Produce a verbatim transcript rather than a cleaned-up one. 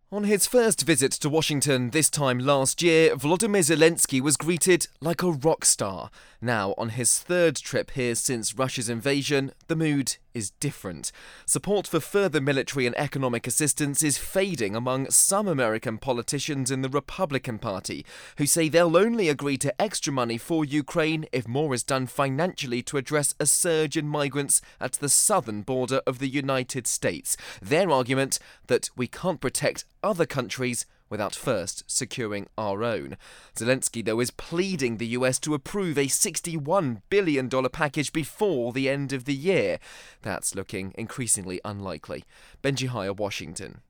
On his first visit to Washington this time last year, Volodymyr Zelensky was greeted like a rock star. Now, on his third trip here since Russia's invasion, the mood is different. Support for further military and economic assistance is fading among some American politicians in the Republican Party, who say they'll only agree to extra money for Ukraine if more is done financially to address a surge in migrants at the southern border of the United States. Their argument that we can't protect other countries without first securing our own. Zelensky, though, is pleading the U S to approve a sixty-one billion dollars package before the end of the year. That's looking increasingly unlikely. Benji Hire, Washington.